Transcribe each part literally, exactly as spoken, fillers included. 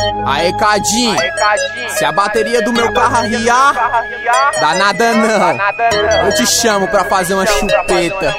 Aê, Cadinho, se a bateria do meu carro arriar, dá nada não. Eu te chamo pra fazer uma chupeta.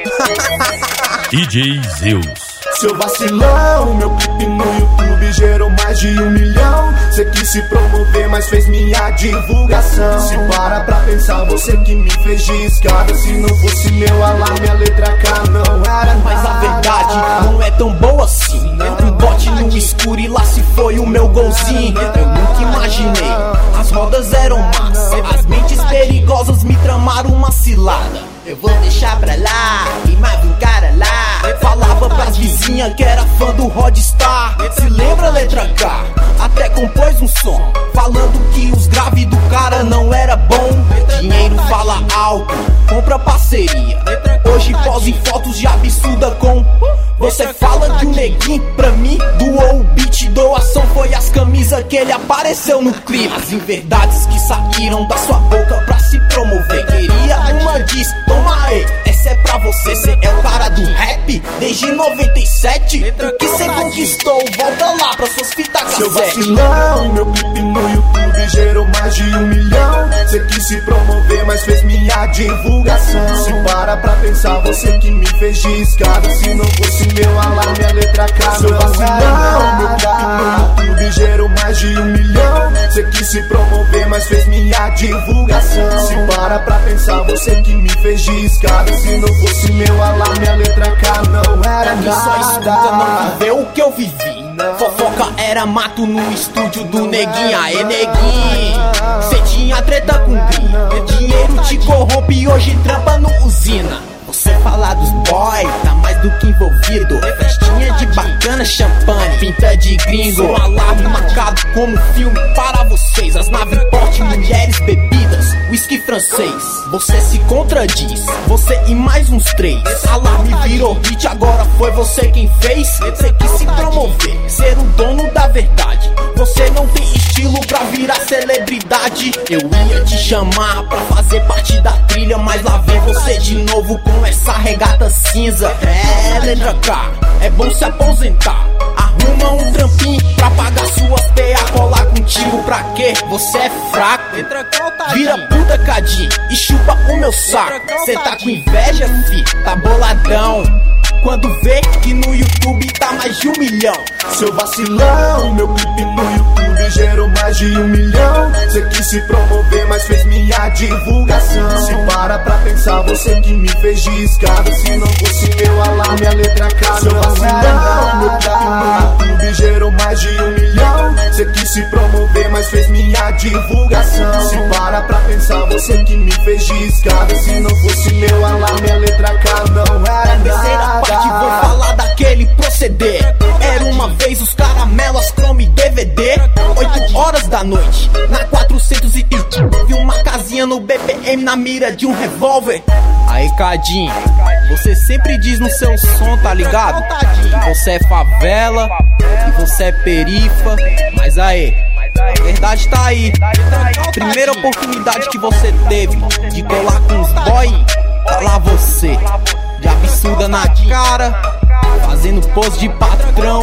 D J Zeus. Seu vacilão, meu clipe no YouTube gerou mais de um milhão. Cê quis se promover, mas fez minha divulgação. Se para pra pensar, você que me fez de escada. Se não fosse meu alarme, a letra K não era nada. Mas a verdade não é tão boa assim. Um bote no escuro e lá se foi o meu golzinho. Eu nunca imaginei, as rodas eram más. As mentes perigosas me tramaram uma cilada. Eu vou deixar pra lá, queimava um cara lá. Falava pras vizinhas que era fã do Rodstar. Se lembra a letra K? Até compôs um som falando que os graves do cara não era bom. Dinheiro fala alto, compra parceria. Hoje pose fotos de absurda com. Você fala de um neguinho pra mim, doou o beat, doação foi as camisas que ele apareceu no clipe. As inverdades que saíram da sua boca pra se promover. Queria uma diz, toma aí, essa é pra você. Cê é o cara do rap desde noventa e sete. Que cê conquistou, volta lá pra suas fitas cassete. Seu vacilão, meu clipe no YouTube gerou mais de um milhão. Cê quis se promover, mas fez minha divulgação. Se para pra pensar, você que me fez de escada. Se não fosse meu alarme, a letra K. Seu vacilão, meu clipe no YouTube gerou mais de um milhão. Cê quis se promover, mas fez minha divulgação. Se para pra pensar, você que me fez de escada. Se não fosse meu alarme, a letra K não era nada. Só escuta, não viveu o que eu vivi. Fofoca era mato no estúdio do neguinho. Aê, neguinho, cê tinha treta com gringo. Dinheiro te corrompe e hoje trampa no usina. Você fala dos boy, tá mais do que envolvido. Festinha de bacana, champanhe, pinta de gringo. Um alarme marcado como filme para vocês. As naves porte, mulheres, bebidas, whisky francês. Você se contradiz, você e mais uns três. Alarme virou hit, agora foi você quem fez. Você quis se promover, ser o dono da verdade. Você não tem estilo pra virar celebridade. Eu ia te chamar pra fazer parte da trilha, mas lá vem você de novo com essa regata cinza. É, letra K, é bom se aposentar. Arruma um trampinho pra pagar suas P A. Colar contigo pra quê? Você é fraco. Vira puta, Cadinho, e chupa o meu saco. Cê tá com inveja, fi? Tá boladão quando vê que no YouTube tá mais de um milhão. Seu vacilão, meu clipe no YouTube gerou mais de um milhão. Cê quis se promover, mas fez minha divulgação. Se para pra pensar, você que me fez de escada. Se não fosse meu alarme, a letra K. Seu vacilão, meu clipe no YouTube gerou mais de um milhão. Cê quis se promover, mas fez minha divulgação. Se para pra pensar, você que me fez de escada. Se não fosse meu alarme, a letra K não era nada. Vou falar daquele proceder. Era uma vez os caramelos Chrome D V D. Oito horas da noite, na quatrocentos e vi uma casinha no B P M na mira de um revólver. Aí, Cadinho, você sempre diz no seu som, tá ligado? Que você é favela, que você é perifa. Mas aí, a verdade tá aí. Primeira oportunidade que você teve de colar com os boy, tá lá você, de absurda na cara, fazendo pose de patrão.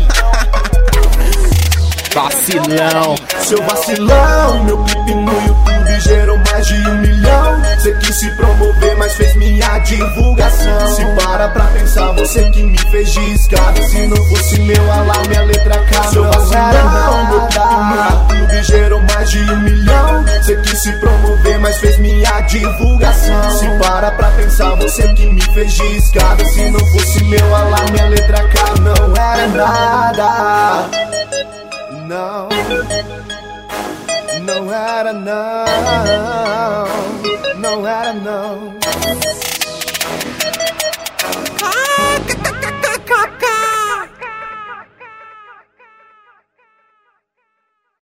Vacilão. Seu vacilão, meu clipe no YouTube gerou mais de um milhão. Cê quis se promover, mas fez minha divulgação. Se para pra pensar, você que me fez de escada. Se não fosse meu alarme, a letra K. Seu vacilão, meu clipe no YouTube gerou mais de um milhão. Cê quis se promover, mas fez minha divulgação. Se para pra pensar, você que me fez de escada. Se não fosse meu alarme, a letra K não era nada. Não, não era não, não era não.